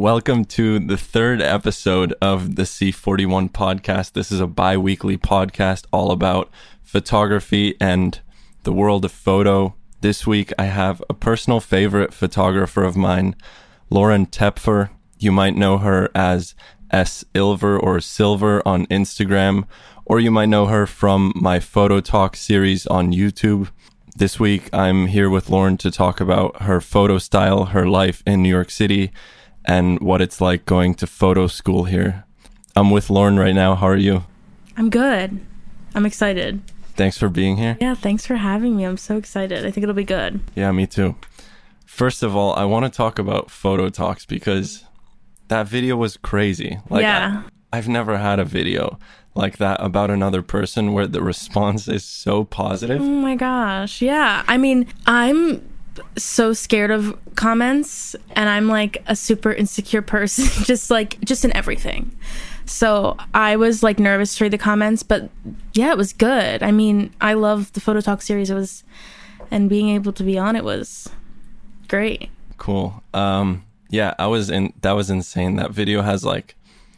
Welcome to the third episode of the C41 podcast. This is a bi-weekly podcast all about photography and the world of photo. This week I have a personal favorite photographer of mine, Lauren Tepfer. You might know her as S. Ilver or Silver on Instagram, or you might know her from my Photo Talk series on YouTube. This week I'm here with Lauren to talk about her photo style, her life in New York City, and what it's like going to photo school here. I'm with Lauren right now. How are you? I'm good. I'm excited. Thanks for being here. Yeah, thanks for having me. I'm so excited. I think it'll be good. Yeah, me too. First of all, I want to talk about Photo Talks because that video was crazy. I've never had a video like that about another person where the response is so positive. Oh my gosh. Yeah. I mean, I'm so scared of comments, and I'm like a super insecure person, just in everything. So I was like nervous to read the comments, but yeah, it was good. I mean, I love the Photo Talk series. And being able to be on it was great. Cool. Yeah, that was insane. That video has like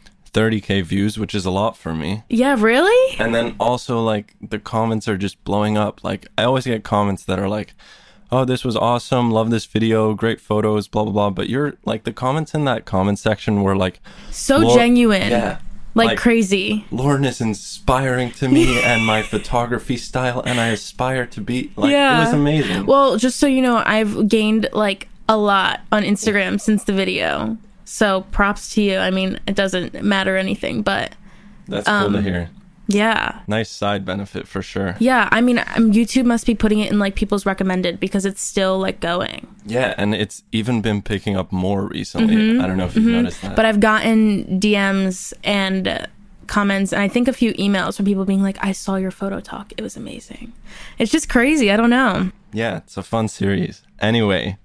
30K views, which is a lot for me. Yeah, really? And then also like the comments are just blowing up. Like I always get comments that are like, oh, this was awesome, love this video, great photos, blah blah blah. But you're like, the comments in that comment section were like so genuine. Yeah, like crazy. Lauren is inspiring to me and my photography style, and I aspire to be like, It was amazing. Well, just so you know, I've gained like a lot on Instagram since the video. So props to you. I mean, it doesn't matter anything, but that's cool to hear. Yeah. Nice side benefit for sure. Yeah. I mean, YouTube must be putting it in like people's recommended because it's still like going. Yeah. And it's even been picking up more recently. Mm-hmm. I don't know if you've noticed that. But I've gotten DMs and comments, and I think a few emails from people being like, I saw your Photo Talk. It was amazing. It's just crazy. I don't know. Yeah. It's a fun series. Anyway,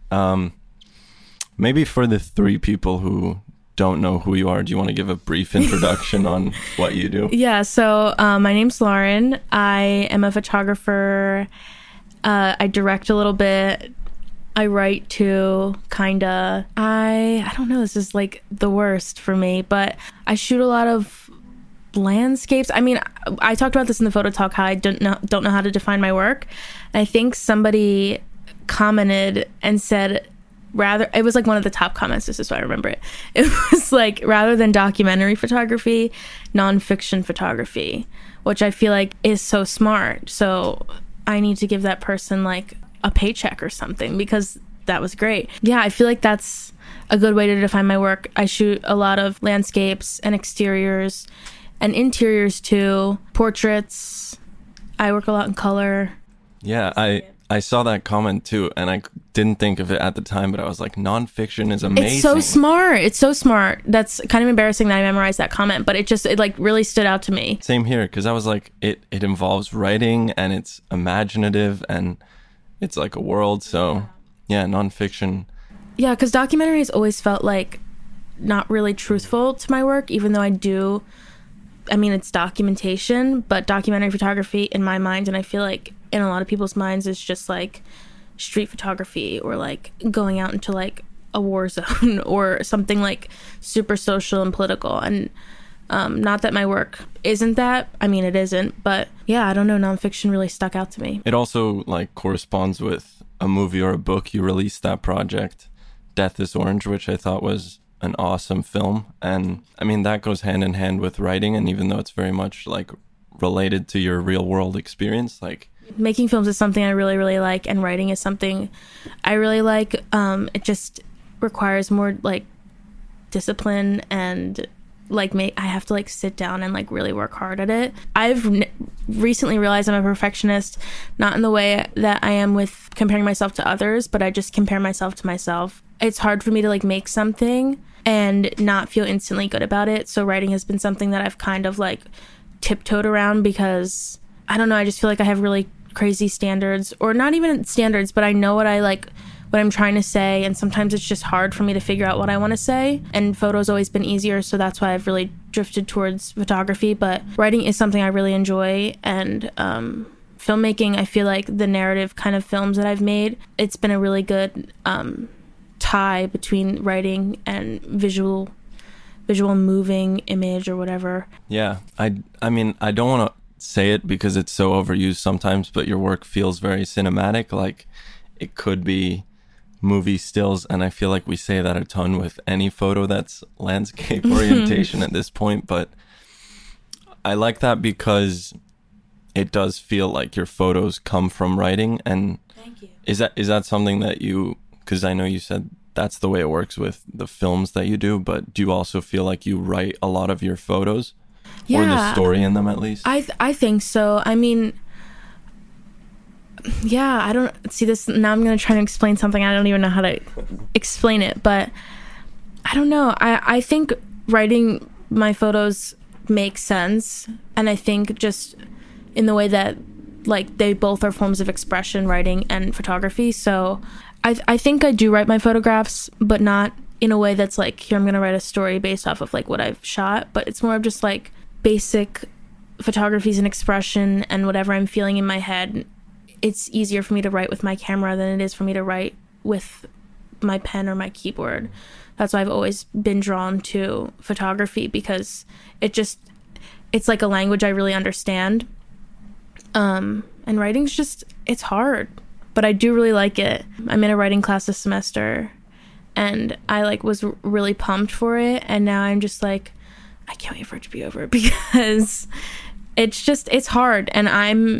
maybe for the three people who don't know who you are, do you want to give a brief introduction on what you do? Yeah, so my name's Lauren. I am a photographer. I direct a little bit. I write too, kinda. I don't know, this is like the worst for me, but I shoot a lot of landscapes. I mean, I talked about this in the Photo Talk, how I don't know how to define my work. I think somebody commented and said, it was like one of the top comments, this is why I remember it. It was like, rather than documentary photography, nonfiction photography, which I feel like is so smart. So I need to give that person like a paycheck or something, because that was great. Yeah, I feel like that's a good way to define my work. I shoot a lot of landscapes and exteriors and interiors too, portraits. I work a lot in color. Yeah, I saw that comment too, and I didn't think of it at the time, but I was like, nonfiction is amazing. It's so smart. It's so smart. That's kind of embarrassing that I memorized that comment, but it like really stood out to me. Same here, because I was like, it involves writing, and it's imaginative, and it's like a world. So yeah, nonfiction. Yeah, because documentary has always felt like not really truthful to my work, even though it's documentation, but documentary photography in my mind, and I feel like in a lot of people's minds, is just like street photography, or like going out into like a war zone or something like super social and political. And not that my work isn't that. I mean, it isn't, but yeah, I don't know. Nonfiction really stuck out to me. It also like corresponds with a movie or a book. You released that project, Death is Orange, which I thought was an awesome film. And I mean, that goes hand in hand with writing. And even though it's very much like related to your real world experience, like making films is something I really, really like, and writing is something I really like. It just requires more like discipline, and like I have to like sit down and like really work hard at it. I've recently realized I'm a perfectionist, not in the way that I am with comparing myself to others, but I just compare myself to myself. It's hard for me to like make something and not feel instantly good about it. So writing has been something that I've kind of like tiptoed around, because I don't know, I just feel like I have really crazy standards, or not even standards, but I know what I'm trying to say, and sometimes it's just hard for me to figure out what I want to say, and photo's always been easier, so that's why I've really drifted towards photography. But writing is something I really enjoy, and filmmaking, I feel like the narrative kind of films that I've made, it's been a really good tie between writing and visual moving image or whatever. Yeah. I mean, I don't want to say it because it's so overused sometimes, but your work feels very cinematic. Like it could be movie stills, and I feel like we say that a ton with any photo that's landscape orientation at this point, but I like that because it does feel like your photos come from writing. And thank you. Is that something that you, because I know you said that's the way it works with the films that you do, but do you also feel like you write a lot of your photos? Yeah. Or the story in them, at least? I think so. I mean, yeah, I don't see this. Now I'm going to try to explain something. I don't even know how to explain it, but I don't know. I think writing my photos makes sense. And I think just in the way that like they both are forms of expression, writing and photography. So I think I do write my photographs, but not in a way that's like, here, I'm going to write a story based off of like what I've shot, but it's more of just like basic photography is an expression, and whatever I'm feeling in my head, it's easier for me to write with my camera than it is for me to write with my pen or my keyboard. That's why I've always been drawn to photography, because it's like a language I really understand. And writing's just, it's hard, but I do really like it. I'm in a writing class this semester, and I like was really pumped for it, and now I'm just like, I can't wait for it to be over, because it's hard, and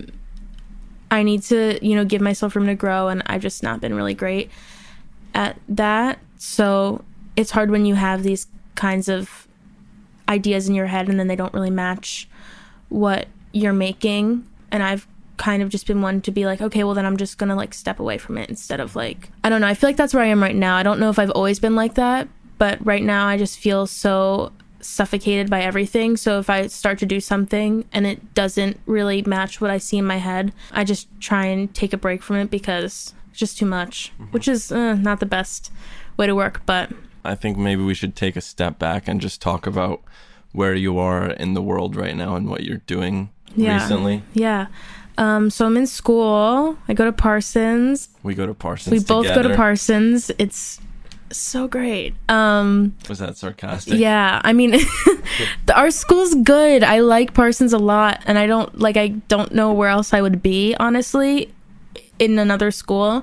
I need to, give myself room to grow, and I've just not been really great at that. So it's hard when you have these kinds of ideas in your head and then they don't really match what you're making. And I've kind of just been one to be like, okay, well then I'm just gonna like step away from it, instead of like, I don't know, I feel like that's where I am right now. I don't know if I've always been like that, but right now I just feel so suffocated by everything. So if I start to do something and it doesn't really match what I see in my head, I just try and take a break from it, because it's just too much, which is not the best way to work. But I think maybe we should take a step back and just talk about where you are in the world right now and what you're doing recently. Yeah. So I'm in school. I go to Parsons. We go to Parsons We both together. go to Parsons. It's so great. Was that sarcastic? Yeah, I mean, our school's good. I like Parsons a lot, and I don't know where else I would be, honestly, in another school.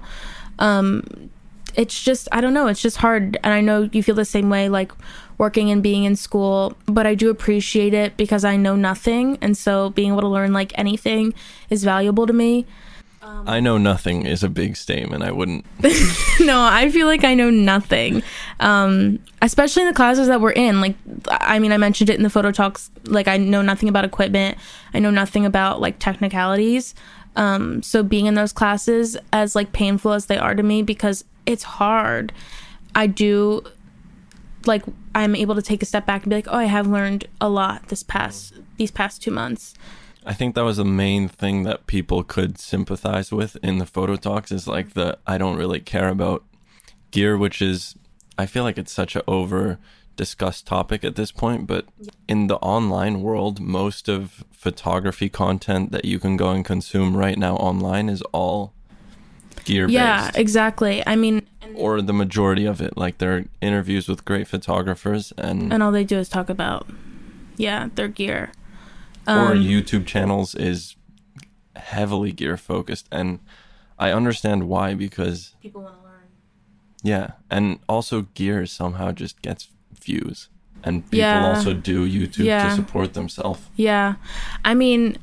It's just, I don't know, it's just hard, and I know you feel the same way, like working and being in school, but I do appreciate it because I know nothing, and so being able to learn like anything is valuable to me. I know nothing is a big statement. I wouldn't. No, I feel like I know nothing, especially in the classes that we're in. Like, I mean, I mentioned it in the photo talks. Like, I know nothing about equipment. I know nothing about like technicalities. So being in those classes, as like painful as they are to me, because it's hard, I do like, I'm able to take a step back and be like, oh, I have learned a lot these past 2 months. I think that was the main thing that people could sympathize with in the photo talks, is like I don't really care about gear, which is, I feel like it's such an over discussed topic at this point, but in the online world, most of photography content that you can go and consume right now online is all gear based. Yeah, exactly. I mean, or the majority of it, like there are interviews with great photographers and all they do is talk about, their gear. Or YouTube channels is heavily gear focused, and I understand why, because people want to learn. Yeah, and also gear somehow just gets views, and people also do YouTube to support themselves. Yeah, I mean,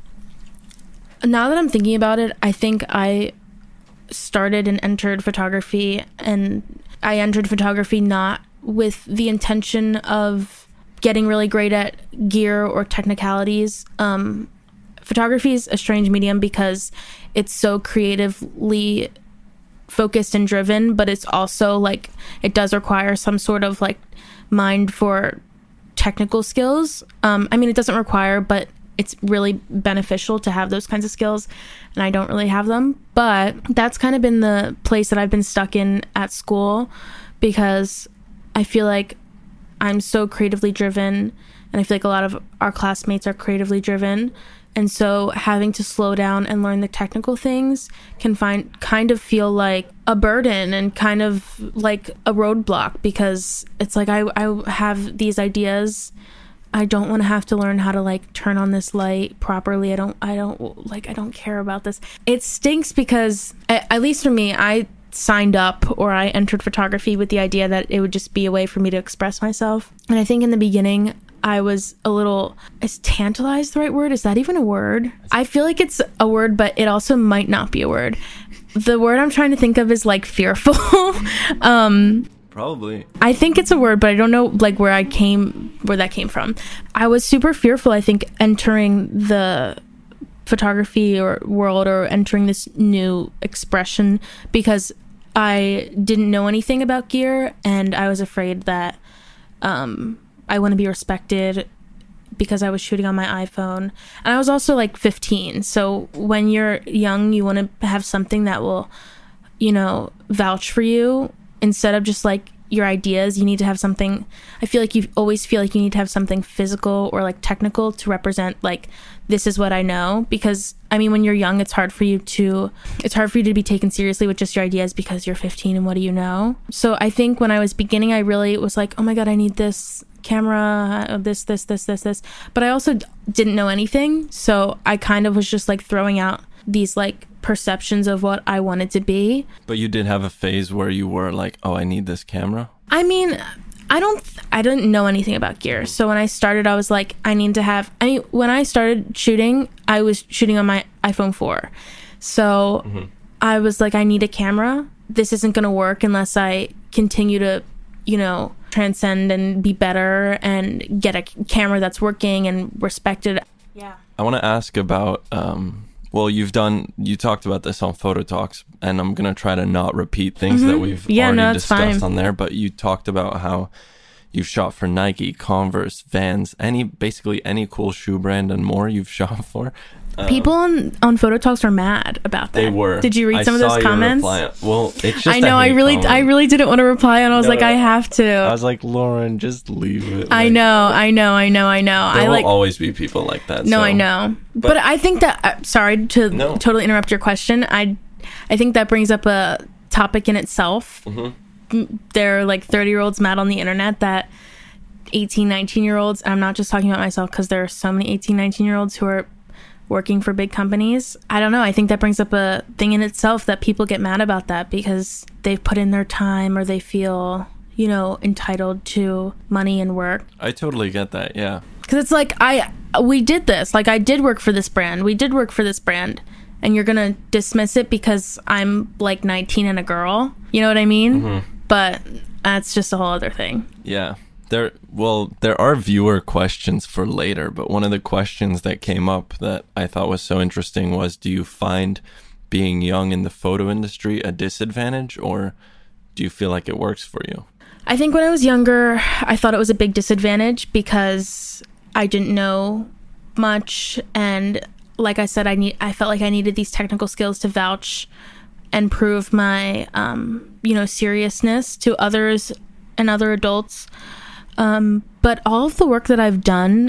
now that I'm thinking about it, I think I started and entered photography, and I entered photography not with the intention of getting really great at gear or technicalities. Photography is a strange medium because it's so creatively focused and driven, but it's also like, it does require some sort of like mind for technical skills. I mean, it doesn't require, but it's really beneficial to have those kinds of skills, and I don't really have them. But that's kind of been the place that I've been stuck in at school, because I feel like I'm so creatively driven, and I feel like a lot of our classmates are creatively driven, And so having to slow down and learn the technical things can kind of feel like a burden and kind of like a roadblock, because it's like I have these ideas. I don't want to have to learn how to like turn on this light properly. I don't care about this. It stinks because at least for me, I signed up or I entered photography with the idea that it would just be a way for me to express myself. And I think in the beginning, I was a little, is tantalized the right word? Is that even a word? I feel like it's a word, but it also might not be a word. The word I'm trying to think of is like fearful. Probably. I think it's a word, but I don't know like where that came from. I was super fearful, I think, entering the photography or world or entering this new expression, because I didn't know anything about gear and I was afraid that I want to be respected because I was shooting on my iPhone. And I was also like 15. So when you're young, you want to have something that will, vouch for you instead of just like your ideas. You need to have something. I feel like you always feel like you need to have something physical or like technical to represent like, this is what I know. Because I mean, when you're young, it's hard for you to be taken seriously with just your ideas because you're 15 and what do you know? So I think when I was beginning, I really was like, oh my God, I need this camera, this. But I also didn't know anything. So I kind of was just like throwing out these like perceptions of what I wanted to be. But you did have a phase where you were like, oh, I need this camera? I mean, I didn't know anything about gear. So when I started, I was like, when I started shooting, I was shooting on my iPhone 4. So I was like, I need a camera. This isn't going to work unless I continue to, transcend and be better and get a camera that's working and respected. Yeah. I want to ask about, you talked about this on Photo Talks, and I'm going to try to not repeat things that we've already discussed on there, but you talked about how you've shot for Nike, Converse, Vans, basically any cool shoe brand and more you've shot for. People on Photo Talks are mad about that. They were. Did you read some of those comments? Well, it's just I know. I really didn't want to reply, and I was I have to. I was like, Lauren, just leave it. I know. There will always be people like that. No, so. I know. But I think that. Sorry to totally interrupt your question. I think that brings up a topic in itself. Mm-hmm. There are like 30-year-olds mad on the internet that 18, 19-year-olds. I'm not just talking about myself because there are so many 18, 19-year-olds who are working for big companies. I don't know. I think that brings up a thing in itself that people get mad about that because they've put in their time or they feel, entitled to money and work. I totally get that. Yeah. Because it's like, we did this. Like, I did work for this brand. We did work for this brand. And you're going to dismiss it because I'm like 19 and a girl. You know what I mean? Mm-hmm. But that's just a whole other thing. Yeah. There are viewer questions for later, but one of the questions that came up that I thought was so interesting was, do you find being young in the photo industry a disadvantage, or do you feel like it works for you? I think when I was younger, I thought it was a big disadvantage because I didn't know much, and like I said, I felt like I needed these technical skills to vouch and prove my seriousness to others and other adults. But all of the work that I've done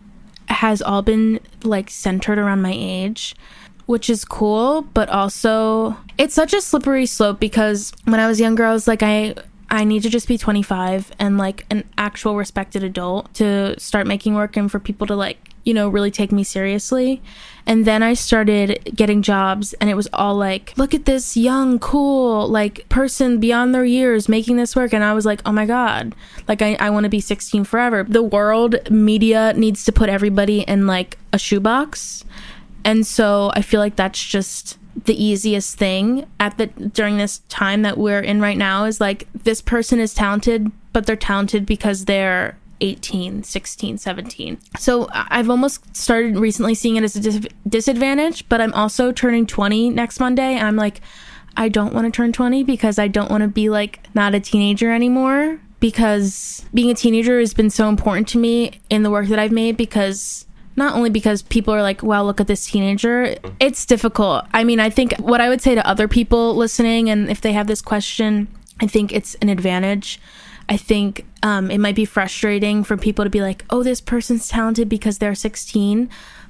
has all been like centered around my age, which is cool, but also it's such a slippery slope because when I was younger, I was like, I need to just be 25 and like an actual respected adult to start making work and for people to like, really take me seriously. And then I started getting jobs and it was all like, look at this young, cool, like person beyond their years making this work. And I was like, oh my God, like I want to be 16 forever. The world media needs to put everybody in like a shoebox. And so I feel like that's just the easiest thing during this time that we're in right now is like, this person is talented, but they're talented because they're 18, 16, 17. So I've almost started recently seeing it as a disadvantage, but I'm also turning 20 next Monday. And I'm like, I don't want to turn 20 because I don't want to be like not a teenager anymore, because being a teenager has been so important to me in the work that I've made, because not only because people are like, wow, look at this teenager. It's difficult. I mean, I think what I would say to other people listening, and if they have this question, I think it's an advantage. I think it might be frustrating for people to be like, oh, this person's talented because they're 16.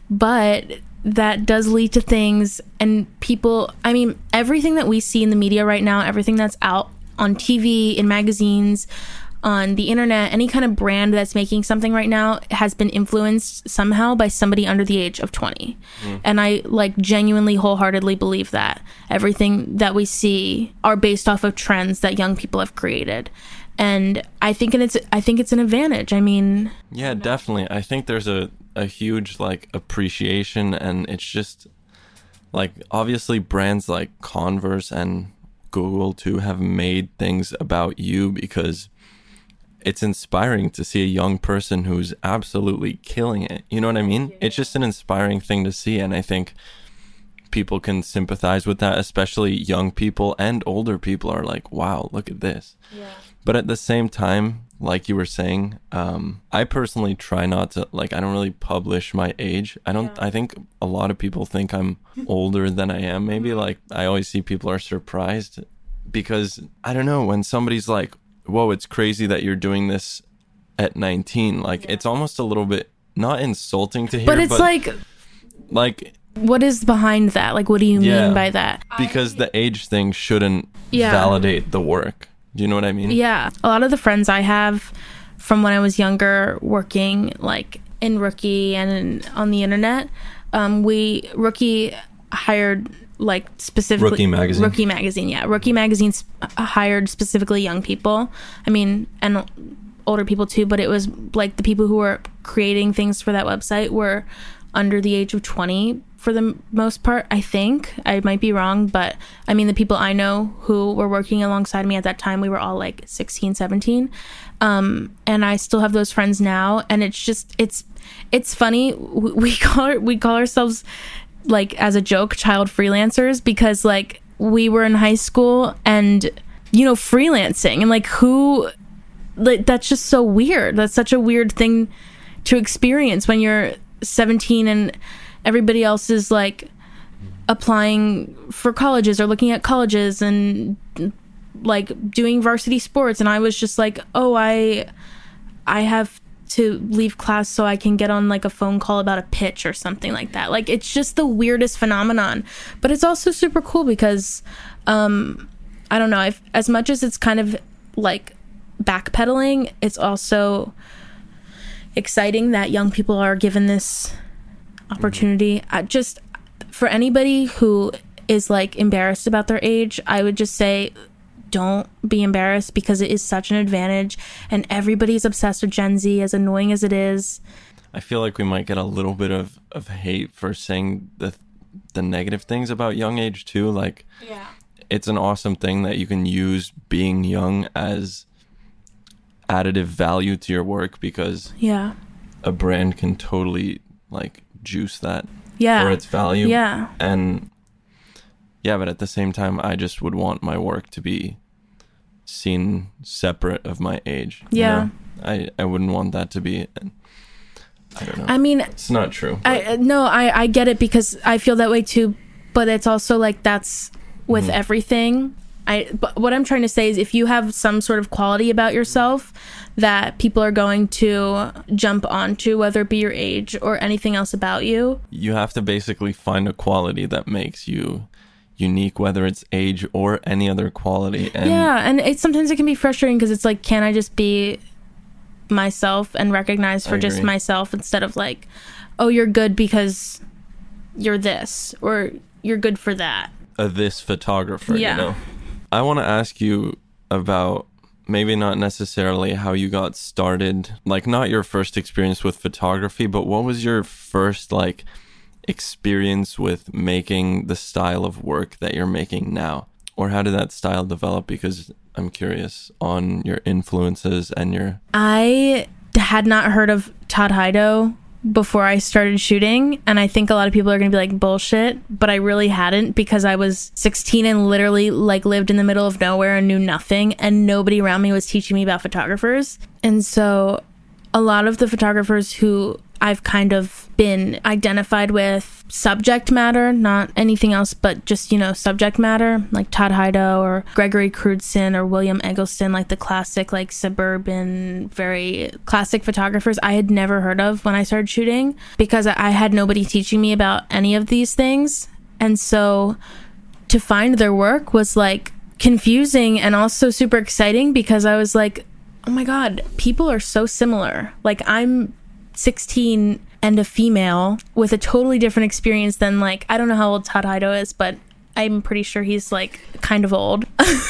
but that does lead to things, and people, I mean, everything that we see in the media right now, everything that's out on TV, in magazines, on the internet, any kind of brand that's making something right now has been influenced somehow by somebody under the age of 20. And I like genuinely wholeheartedly believe that everything that we see are based off of trends that young people have created. And I think it's an advantage. I mean, yeah, definitely. I think there's a huge like appreciation, and it's just like obviously brands like Converse and Google too have made things about you because it's inspiring to see a young person who's absolutely killing it. You know what I mean? It's just an inspiring thing to see, and I think people can sympathize with that, especially young people and older people are like, wow, look at this. Yeah. But at the same time, like you were saying, I personally try not to, like, I don't really publish my age. I think a lot of people think I'm older than I am. Maybe like I always see people are surprised because I don't know, when somebody's like, whoa, it's crazy that you're doing this at 19. Like it's almost a little bit not insulting to hear, but it's like what is behind that? Like, what do you mean by that? Because the age thing shouldn't validate the work. Do you know what I mean? Yeah. A lot of the friends I have from when I was younger working like in Rookie and on the internet, Rookie hired like specifically Rookie Magazine. Yeah. Rookie Magazine hired specifically young people. I mean, and older people too, but it was like the people who were creating things for that website were under the age of 20 for the most part. I think I might be wrong, but I mean, the people I know who were working alongside me at that time, we were all like 16, 17. And I still have those friends now. And it's just, it's funny. We call ourselves like as a joke, child freelancers, because like we were in high school and, you know, freelancing and like that's just so weird. That's such a weird thing to experience when you're 17 and everybody else is like applying for colleges or looking at colleges and like doing varsity sports, and I was just like, oh, I have to leave class so I can get on like a phone call about a pitch or something like that. Like it's just the weirdest phenomenon, but it's also super cool because I don't know, as much as it's kind of like backpedaling, it's also exciting that young people are given this opportunity. Just for anybody who is like embarrassed about their age, I would just say don't be embarrassed because it is such an advantage, and everybody's obsessed with Gen Z, as annoying as it is. I feel like we might get a little bit of hate for saying the negative things about young age too. Like it's an awesome thing that you can use being young as additive value to your work, because a brand can totally like juice that for its value. And but at the same time, I just would want my work to be seen separate of my age. You know? I wouldn't want that to be, I don't know. I mean, it's not true. I get it, because I feel that way too, but it's also like that's with everything. But what I'm trying to say is, if you have some sort of quality about yourself that people are going to jump onto, whether it be your age or anything else about you, you have to basically find a quality that makes you unique, whether it's age or any other quality. And sometimes it can be frustrating because it's like, can I just be myself and recognized for just myself, instead of like, oh, you're good because you're this, or you're good for that. This photographer, you know. I want to ask you about maybe not necessarily how you got started, like not your first experience with photography, but what was your first like experience with making the style of work that you're making now? Or how did that style develop? Because I'm curious on your influences and your... I had not heard of Todd Hido before I started shooting, and I think a lot of people are gonna be like, bullshit, but I really hadn't, because I was 16 and literally like lived in the middle of nowhere and knew nothing, and nobody around me was teaching me about photographers. And so a lot of the photographers who I've kind of been identified with subject matter, not anything else, but just, subject matter, like Todd Hido or Gregory Crewdson or William Eggleston, like the classic, like suburban, very classic photographers I had never heard of when I started shooting, because I had nobody teaching me about any of these things. And so to find their work was like confusing and also super exciting, because I was like, oh my God, people are so similar. Like, I'm 16 and a female with a totally different experience than, like, I don't know how old Todd Hido is, but I'm pretty sure he's like kind of old.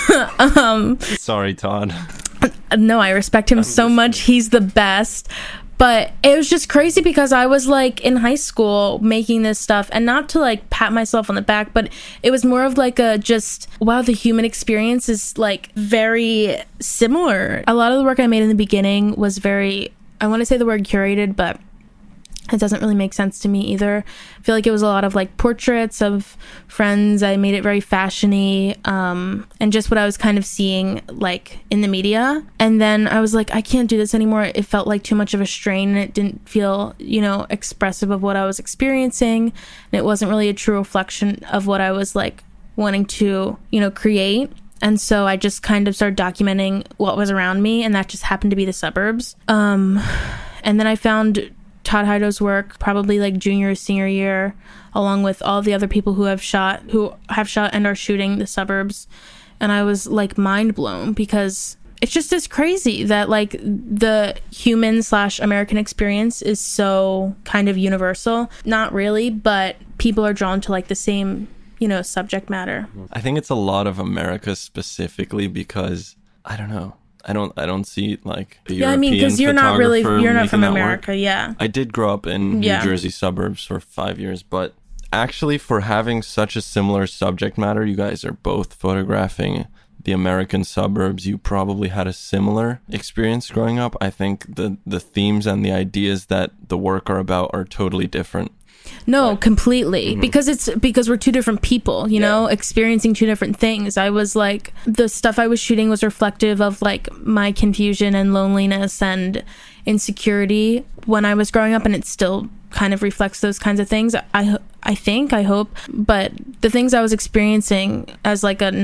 Sorry, Todd. No, I respect him so much. He's the best. But it was just crazy because I was like in high school making this stuff, and not to like pat myself on the back, but it was more of like a just, wow, the human experience is like very similar. A lot of the work I made in the beginning was very, I want to say the word curated, but it doesn't really make sense to me either. I feel like it was a lot of like portraits of friends. I made it very fashiony, and just what I was kind of seeing like in the media. And then I was like, I can't do this anymore. It felt like too much of a strain, and it didn't feel, expressive of what I was experiencing. And it wasn't really a true reflection of what I was like wanting to, create. And so I just kind of started documenting what was around me, and that just happened to be the suburbs. And then I found Todd Hido's work probably like junior or senior year, along with all the other people who have shot and are shooting the suburbs. And I was like mind blown, because it's just as crazy that like the human/American experience is so kind of universal. Not really, but people are drawn to like the same, subject matter. I think it's a lot of America specifically, because I don't know. I don't see like the European because you're not from America. Work. Yeah, I did grow up in New Jersey suburbs for 5 years, but actually, for having such a similar subject matter, you guys are both photographing the American suburbs. You probably had a similar experience growing up. I think the themes and the ideas that the work are about are totally different. No, completely. Mm-hmm. Because we're two different people, experiencing two different things. I was like, the stuff I was shooting was reflective of like my confusion and loneliness and insecurity when I was growing up, and it still kind of reflects those kinds of things. I hope. But the things I was experiencing as like a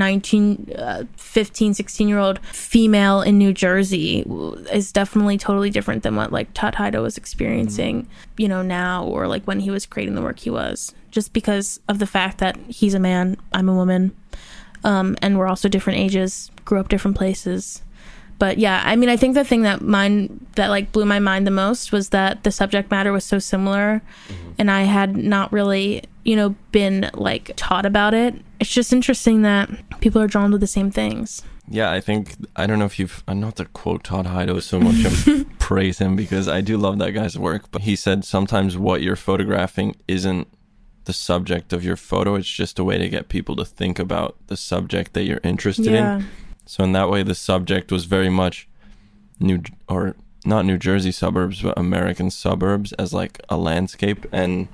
15, 16-year-old female in New Jersey is definitely totally different than what like Todd Hido was experiencing, now, or like when he was creating the work he was, just because of the fact that he's a man, I'm a woman, and we're also different ages, grew up different places. But yeah, I mean, I think the thing that like blew my mind the most was that the subject matter was so similar, and I had not really, been like taught about it. It's just interesting that people are drawn to the same things. Yeah, I don't know if not to quote Todd Hido so much and praise him, because I do love that guy's work, but he said sometimes what you're photographing isn't the subject of your photo. It's just a way to get people to think about the subject that you're interested in. So in that way, the subject was very much not New Jersey suburbs, but American suburbs as like a landscape. And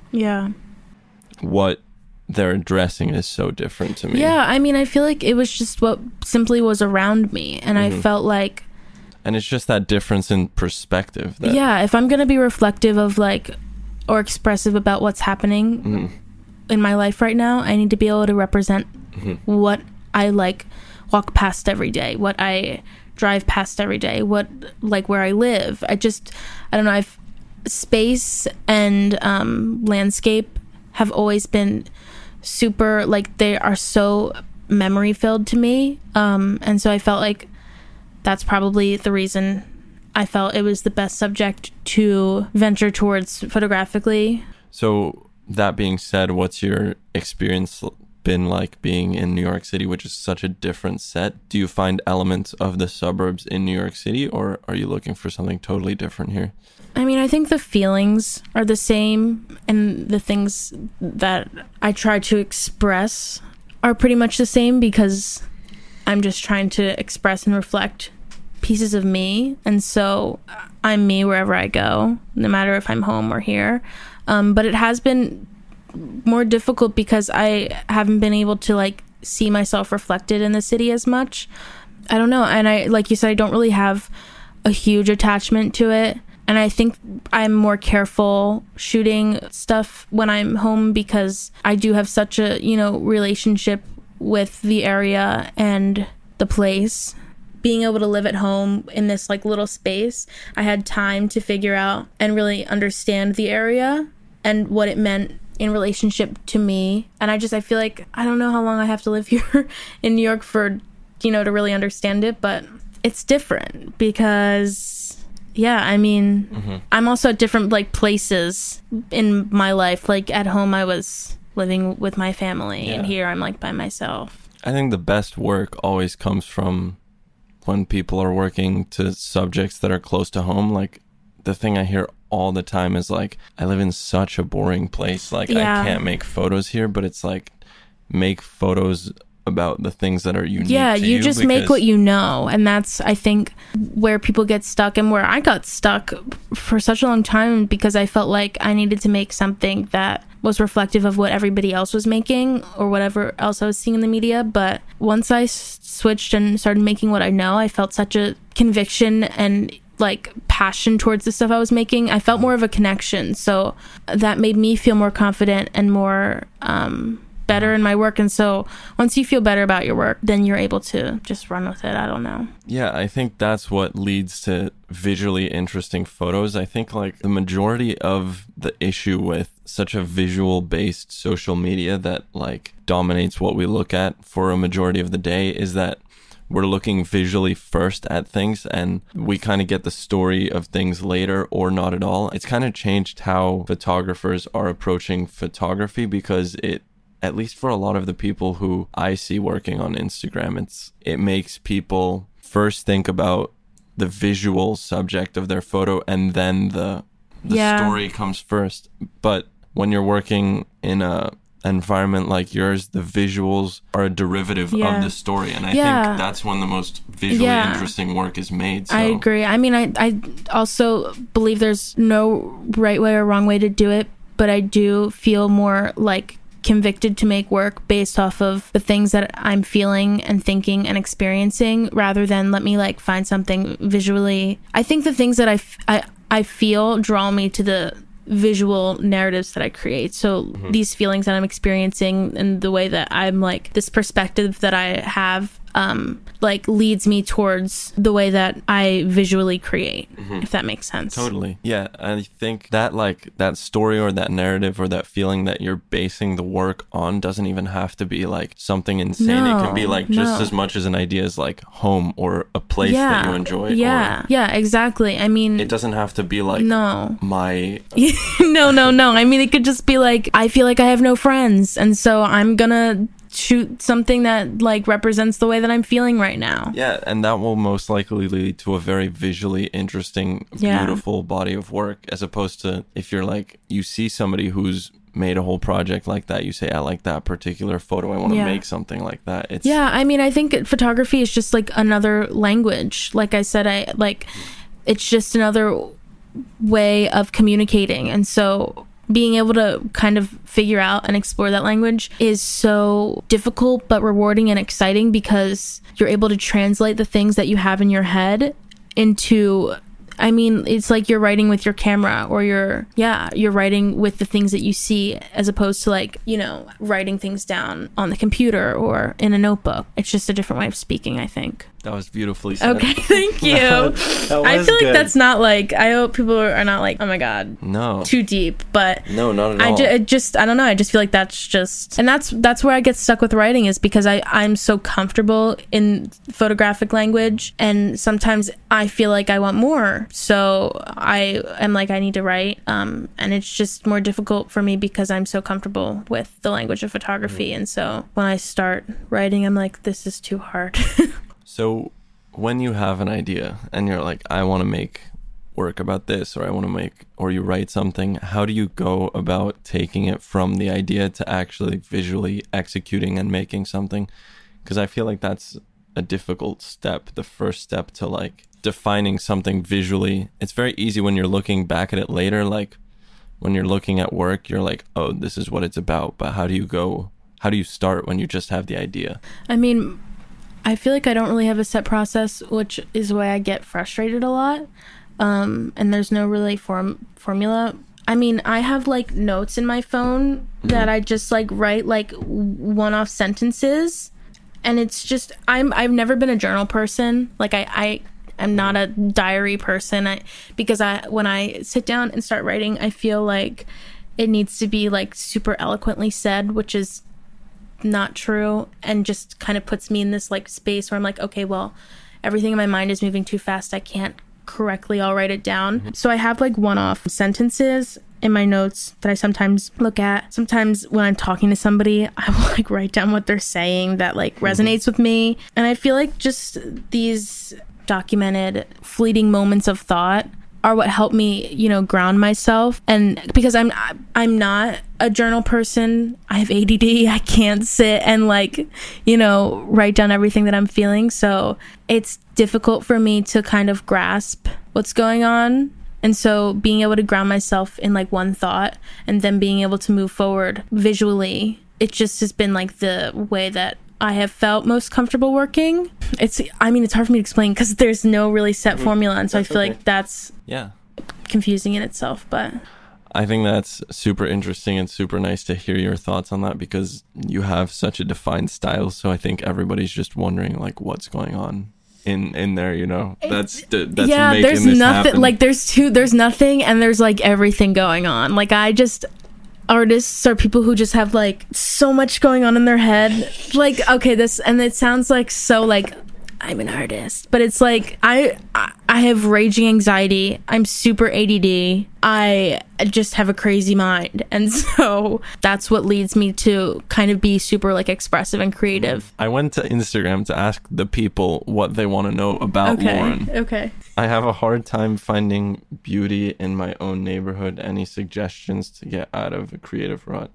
what they're addressing is so different to me. Yeah, I mean, I feel like it was just what simply was around me. And I felt like... And it's just that difference in perspective. If I'm going to be reflective of like, or expressive about what's happening in my life right now, I need to be able to represent what I like walk past every day, what I drive past every day, what like where I live. I don't know, space and landscape have always been super, like, they are so memory filled to me, and so I felt like that's probably the reason I felt it was the best subject to venture towards photographically. So that being said, what's your experience been like being in New York City, which is such a different set? Do you find elements of the suburbs in New York City, or are you looking for something totally different here? I mean, I think the feelings are the same, and the things that I try to express are pretty much the same, because I'm just trying to express and reflect pieces of me, and so I'm me wherever I go, no matter if I'm home or here. But it has been more difficult because I haven't been able to like see myself reflected in the city as much. I don't know. And I, like you said, I don't really have a huge attachment to it. And And I think I'm more careful shooting stuff when I'm home because I do have such a, relationship with the area and the place. Being able to live at home in this like little space, I had time to figure out and really understand the area and what it meant in relationship to me. And I feel like I don't know how long I have to live here in New York for, to really understand it, but it's different because, I'm also at different like places in my life. Like at home, I was living with my family, and here I'm like by myself. I think the best work always comes from when people are working to subjects that are close to home. Like the thing I hear all the time is like, I live in such a boring place. Like I can't make photos here, but it's like, make photos about the things that are unique to you just make what you know. And that's, I think, where people get stuck and where I got stuck for such a long time, because I felt like I needed to make something that was reflective of what everybody else was making or whatever else I was seeing in the media. But once I switched and started making what I know, I felt such a conviction and like passion towards the stuff I was making. I felt more of a connection. So that made me feel more confident and more better in my work. And so once you feel better about your work, then you're able to just run with it. I don't know. Yeah, I think that's what leads to visually interesting photos. I think like the majority of the issue with such a visual based social media that like dominates what we look at for a majority of the day is that we're looking visually first at things, and we kind of get the story of things later or not at all. It's kind of changed how photographers are approaching photography, because at least for a lot of the people who I see working on Instagram, it makes people first think about the visual subject of their photo, and then the story comes first. But when you're working in a environment like yours, the visuals are a derivative of the story, and I think that's when the most visually interesting work is made. So. I agree. I mean, I also believe there's no right way or wrong way to do it, but I do feel more like convicted to make work based off of the things that I'm feeling and thinking and experiencing, rather than let me like find something visually. I think the things that I feel draw me to the visual narratives that I create. So these feelings that I'm experiencing and the way that I'm like, this perspective that I have like leads me towards the way that I visually create, if that makes sense. Totally. Yeah, I think that like that story or that narrative or that feeling that you're basing the work on doesn't even have to be like something insane. It can be like just as much as an idea as like home or a place that you enjoy. Yeah, exactly. I mean, it doesn't have to be like my no. I mean, it could just be like, I feel like I have no friends, and so I'm gonna shoot something that like represents the way that I'm feeling right now. Yeah, and that will most likely lead to a very visually interesting, beautiful body of work, as opposed to if you're like, you see somebody who's made a whole project like that, you say, I like that particular photo, I want to make something like that. I mean, I think photography is just like another language. Like I said, it's just another way of communicating, and so being able to kind of figure out and explore that language is so difficult but rewarding and exciting, because you're able to translate the things that you have in your head into, I mean, it's like you're writing with your camera, or you're writing with the things that you see, as opposed to like, writing things down on the computer or in a notebook. It's just a different way of speaking, I think. That was beautifully said. Okay, thank you. I feel like that's not like, I hope people are not like, oh my God, no, too deep. But no, not at all. I don't know. I just feel like that's just, and that's where I get stuck with writing, is because I'm so comfortable in photographic language, and sometimes I feel like I want more. So I am like, I need to write, and it's just more difficult for me because I'm so comfortable with the language of photography. And so when I start writing, I'm like, this is too hard. So when you have an idea and you're like, I want to make work about this, or you write something, how do you go about taking it from the idea to actually visually executing and making something? Because I feel like that's a difficult step, the first step to like defining something visually. It's very easy when you're looking back at it later, like when you're looking at work, you're like, oh, this is what it's about. But how do you start when you just have the idea? I mean, I feel like I don't really have a set process, which is why I get frustrated a lot. And there's no really formula. I mean, I have like notes in my phone that I just like write like one-off sentences, and it's just I've never been a journal person. Like I'm not a diary person. Because when I sit down and start writing, I feel like it needs to be like super eloquently said, which is not true, and just kind of puts me in this like space where I'm like, okay, well, everything in my mind is moving too fast. I can't correctly all write it down. So I have like one-off sentences in my notes that I sometimes look at. Sometimes when I'm talking to somebody, I will like write down what they're saying that like resonates with me. And I feel like just these documented fleeting moments of thought are what help me, you know, ground myself. And because I'm not a journal person, I have ADD, I can't sit and like, you know, write down everything that I'm feeling. So it's difficult for me to kind of grasp what's going on. And so being able to ground myself in like one thought and then being able to move forward visually, it just has been like the way that I have felt most comfortable working. It's hard for me to explain because there's no really set formula, and so I feel like that's confusing in itself. But I think that's super interesting and super nice to hear your thoughts on that, because you have such a defined style. So I think everybody's just wondering like what's going on in there, you know. That's making there's this nothing happen. like there's nothing and there's like everything going on. Like artists are people who just have like so much going on in their head. Like, okay, and it sounds like so like I'm an artist, but it's like I have raging anxiety. I'm super ADD. I just have a crazy mind, and so that's what leads me to kind of be super like expressive and creative. I went to Instagram to ask the people what they want to know about Lauren. Okay. I have a hard time finding beauty in my own neighborhood. Any suggestions to get out of a creative rut?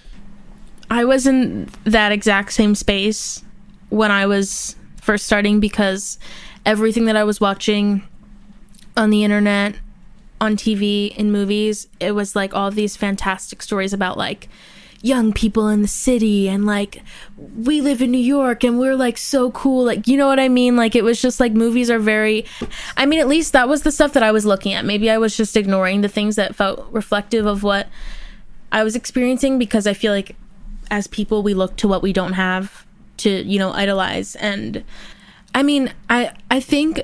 I was in that exact same space when I was first starting, because everything that I was watching on the internet, on TV, in movies, it was like all of these fantastic stories about like young people in the city and like we live in New York and we're like so cool, like, you know what I mean? Like it was just like movies are very, I mean, at least that was the stuff that I was looking at. Maybe I was just ignoring the things that felt reflective of what I was experiencing, because I feel like as people we look to what we don't have to, you know, idolize. And I mean, I think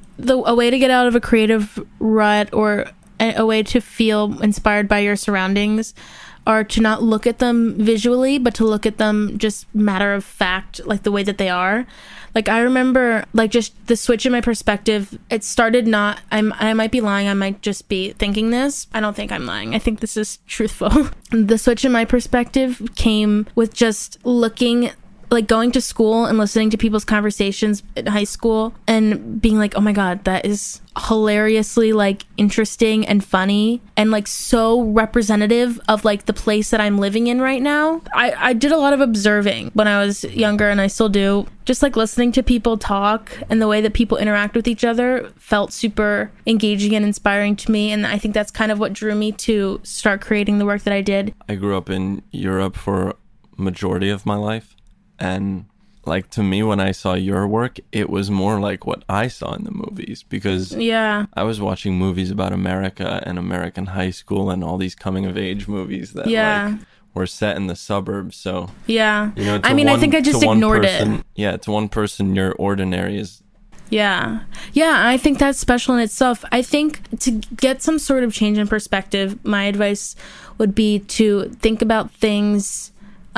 a way to get out of a creative rut, or a way to feel inspired by your surroundings, are to not look at them visually, but to look at them just matter of fact, like the way that they are. Like I remember like just the switch in my perspective, it started not, I might be lying, I might just be thinking this. I don't think I'm lying. I think this is truthful. The switch in my perspective came with just looking, like going to school and listening to people's conversations in high school and being like, oh my God, that is hilariously like interesting and funny and like so representative of like the place that I'm living in right now. I did a lot of observing when I was younger, and I still do. Just like listening to people talk and the way that people interact with each other felt super engaging and inspiring to me. And I think that's kind of what drew me to start creating the work that I did. I grew up in Europe for majority of my life. And like to me, when I saw your work, it was more like what I saw in the movies, because I was watching movies about America and American high school and all these coming of age movies that like were set in the suburbs. So you know, I think I just ignored it. Yeah, to one person, you're ordinary is. Yeah, I think that's special in itself. I think to get some sort of change in perspective, my advice would be to think about things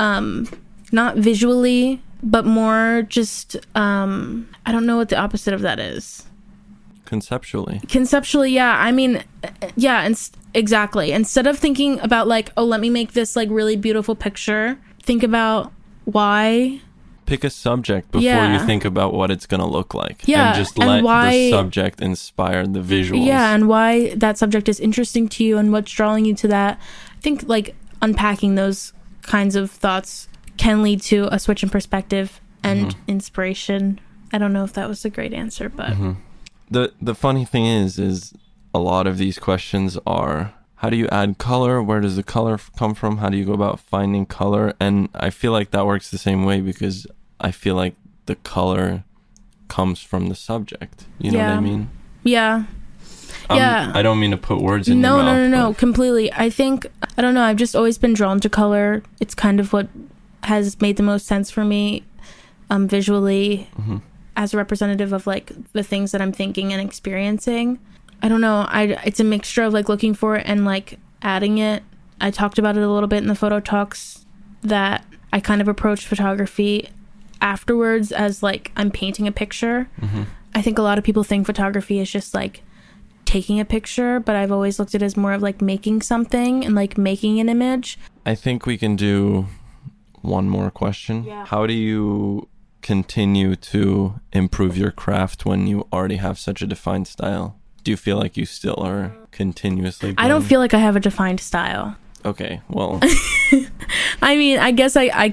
not visually, but more just, I don't know what the opposite of that is. Conceptually, yeah. I mean, yeah, exactly. Instead of thinking about like, oh, let me make this like really beautiful picture, think about why. Pick a subject before you think about what it's going to look like. Yeah, and just let the subject inspire the visuals. Yeah, and why that subject is interesting to you and what's drawing you to that. I think like unpacking those kinds of thoughts can lead to a switch in perspective and inspiration. I don't know if that was a great answer, but the funny thing is a lot of these questions are, how do you add color? Where does the color come from? How do you go about finding color? And I feel like that works the same way, because I feel like the color comes from the subject. You know what I mean? Yeah. Yeah. I don't mean to put words in your mouth. No, completely. I think, I don't know, I've just always been drawn to color. It's kind of what has made the most sense for me visually as a representative of like the things that I'm thinking and experiencing. I don't know, it's a mixture of like looking for it and like adding it. I talked about it a little bit in the photo talks that I kind of approached photography afterwards as like I'm painting a picture. I think a lot of people think photography is just like taking a picture, but I've always looked at it as more of like making something and like making an image. I think we can do one more question. Yeah. How do you continue to improve your craft when you already have such a defined style? Do you feel like you still are continuously growing? I don't feel like I have a defined style. Okay, well. I mean, I guess I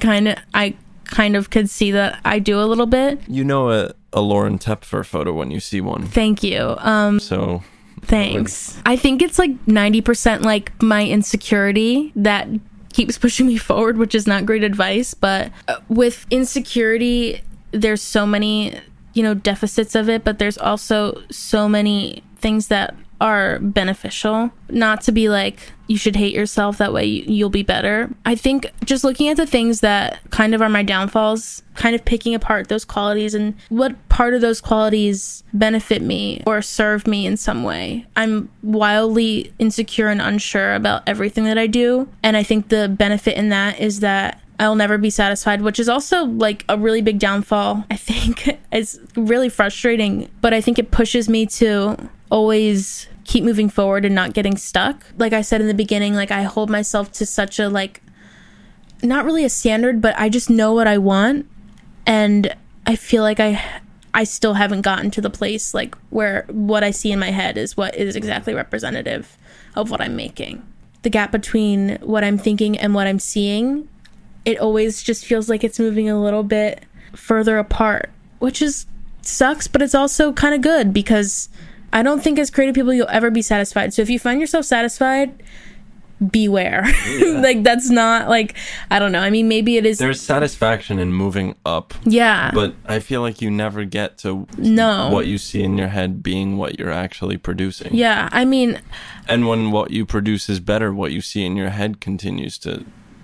kind of could see that I do a little bit. You know a Lauren Tepfer photo when you see one. Thank you. So thanks. I think it's like 90% like my insecurity that keeps pushing me forward, which is not great advice, but with insecurity there's so many, deficits of it, but there's also so many things that are beneficial. Not to be like you should hate yourself, that way you'll be better. I think just looking at the things that kind of are my downfalls, kind of picking apart those qualities and what part of those qualities benefit me or serve me in some way. I'm wildly insecure and unsure about everything that I do, and I think the benefit in that is that I'll never be satisfied, which is also like a really big downfall. I think it's really frustrating, but I think it pushes me to always keep moving forward and not getting stuck. Like I said in the beginning, like I hold myself to such a like, not really a standard, but I just know what I want. And I feel like I still haven't gotten to the place like where what I see in my head is what is exactly representative of what I'm making. The gap between what I'm thinking and what I'm seeing, it always just feels like it's moving a little bit further apart, which is sucks, but it's also kind of good because I don't think as creative people you'll ever be satisfied. So if you find yourself satisfied, beware. Yeah. Like that's not like, I don't know. I mean, maybe it is. There's satisfaction in moving up. Yeah. But I feel like you never get to what you see in your head being what you're actually producing. Yeah. I mean. And when what you produce is better, what you see in your head continues to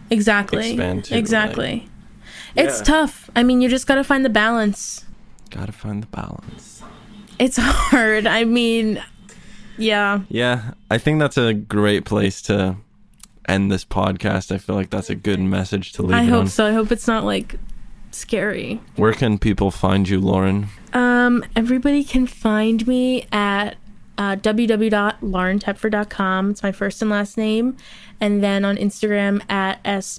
expand too. Exactly. Like, it's tough. I mean, you just got to find the balance. Got to find the balance. It's hard. I mean, yeah. Yeah, I think that's a great place to end this podcast. I feel like that's a good message to leave it on. I hope so. I hope it's not like scary. Where can people find you, Lauren? Everybody can find me at www.laurentepfer.com. It's my first and last name. And then on Instagram at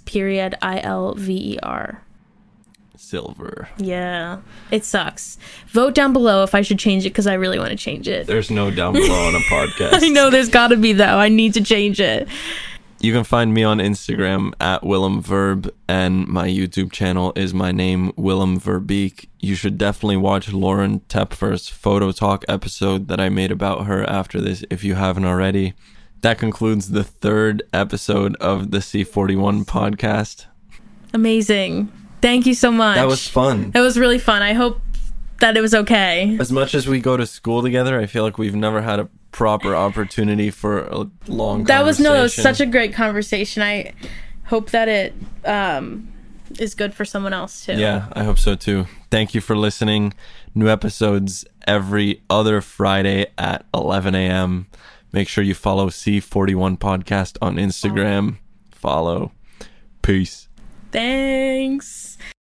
@ILVER. Silver. Yeah, it sucks. Vote down below if I should change it because I really want to change it. There's no down below on a podcast. I know there's got to be though. I need to change it. You can find me on Instagram at Willem Verb, and my YouTube channel is my name, Willem Verbeek. You should definitely watch Lauren Tepfer's Photo Talk episode that I made about her after this if you haven't already. That concludes the 3rd episode of the C41 podcast. Amazing. Thank you so much. That was fun. It was really fun. I hope that it was okay. As much as we go to school together, I feel like we've never had a proper opportunity for a long conversation. That was such a great conversation. I hope that it is good for someone else too. Yeah, I hope so too. Thank you for listening. New episodes every other Friday at 11 a.m. Make sure you follow C41 Podcast on Instagram. Follow. Peace. Thanks.